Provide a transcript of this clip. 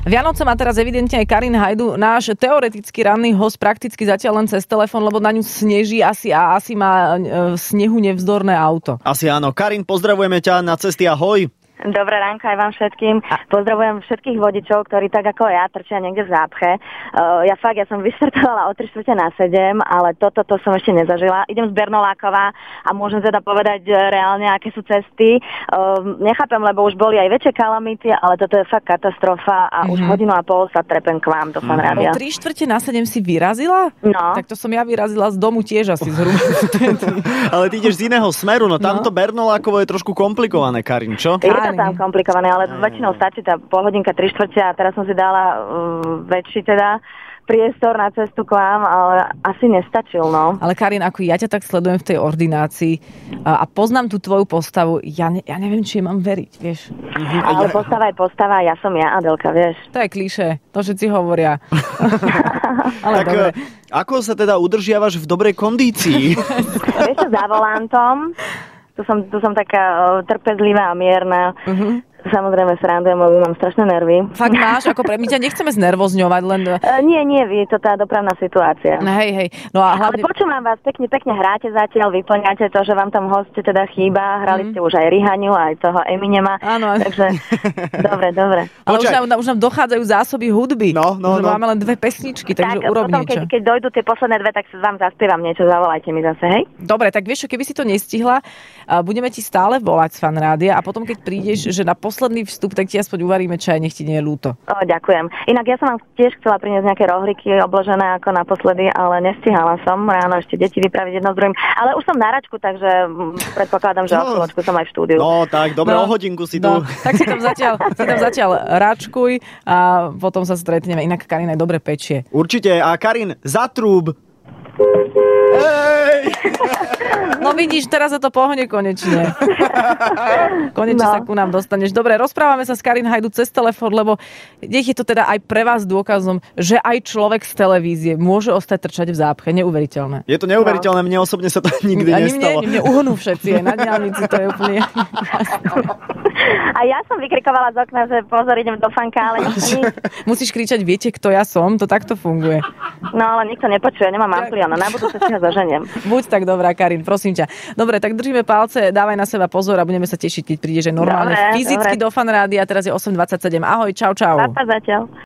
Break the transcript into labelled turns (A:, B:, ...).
A: Vianoce má teraz evidentne aj Karin Hajdu, náš teoretický ranný host, prakticky zatiaľ len cez telefón, lebo na ňu sneží asi má snehu nevzdorné auto.
B: Asi áno. Karin, pozdravujeme ťa na cesty, ahoj.
C: Dobré ránko aj vám všetkým. Pozdravujem všetkých vodičov, ktorí tak ako ja trčia niekde v zápche. Ja som vyštartovala o 6:45, ale toto som ešte nezažila. Idem z Bernolákova a môžem teda povedať reálne, aké sú cesty. Nechápem, lebo už boli aj väčšie kalamity, ale toto je fakt katastrofa a už hodinu a pol sa trepem k vám do Fanrádia.
A: O 6:45 si vyrazila?
C: No.
A: Tak to som ja vyrazila z domu tiež asi zhruba.
B: Ale ty ideš z iného smeru, no tamto Bernolákovo je trošku komplikované, Karin, čo?
C: Je to tam komplikované, ale väčšinou stačí tá polhodinka, 3/4 a teraz som si dala väčší teda priestor na cestu k vám, ale asi nestačil, no.
A: Ale Karin, ako ja ťa tak sledujem v tej ordinácii a poznám tú tvoju postavu, ja neviem, či mám veriť, vieš.
C: Ale postava je postava, ja som ja, Adelka, vieš.
A: To je klišé, to všetci hovoria. Ale
B: tak
A: dobre.
B: ako sa teda udržiavaš v dobrej kondícii?
C: Vieš, za volantom. Tu som taká trpezlivá a mierna. Samozrejme srandujem, lebo mám strašné nervy.
A: Fakt máš? Ako my ťa nechceme znervozňovať, len...
C: Nie, je to tá dopravná situácia.
A: Hej. No a hlavne...
C: Ale počúvam vás, pekne hráte zatiaľ, vyplňate to, že vám tam hoste teda chýba. Hrali ste už aj Rihaňu, aj toho Eminema.
A: Áno.
C: Takže dobre.
A: Ale už nám dochádzajú zásoby hudby.
B: No.
A: Máme len 2 pesničky, takže urob
C: potom,
A: niečo.
C: keď dojdú tie posledné 2, tak vám zaspievam niečo, zavolajte mi zase, hej?
A: Dobre, tak vieš čo, keby si to nestihla, budeme ti stále volať z Fanrádia a potom, keď prídeš, že na posledný vstup, tak ti aspoň uvaríme čaj, nech ti nie je ľúto.
C: Ďakujem. Inak ja som vám tiež chcela priniesť nejaké rohliky obložené ako naposledy, ale nestihala som. Ráno ešte deti vypraviť jedno s druhým. Ale už som na račku, takže predpokladám, že o chvíľočku som aj v štúdiu.
B: No tak, dobre, o hodinku si tu.
A: Tak si tam zatiaľ račkuj a potom sa stretneme. Inak Karin aj dobre pečie.
B: Určite. A Karin, zatrúb.
A: No vidíš, teraz sa to pohne konečne. Konečne sa ku nám dostaneš. Dobre, rozprávame sa s Karin Hajdu cez telefón, lebo nech je to teda aj pre vás dôkazom, že aj človek z televízie môže ostať trčať v zápche. Neuveriteľné.
B: Je to neuveriteľné, mne osobne sa to nikdy nestalo.
A: Mne uhnú všetci, aj na diaľnici, to je úplne...
C: A ja som vykrikovala z okna, že pozor, idem do fanka, ale
A: Musíš kričať, viete, kto ja som? To takto funguje.
C: No, ale nikto nepočuje, nemám ampliona. Na budúce si ho zaženiem.
A: Buď tak dobrá, Karin, prosím ťa. Dobre, tak držíme palce, dávaj na seba pozor a budeme sa tešiť, keď prídeš aj normálne fyzicky do Fanrádia. Teraz je 8:27. Ahoj, čau.
C: Zatiaľ.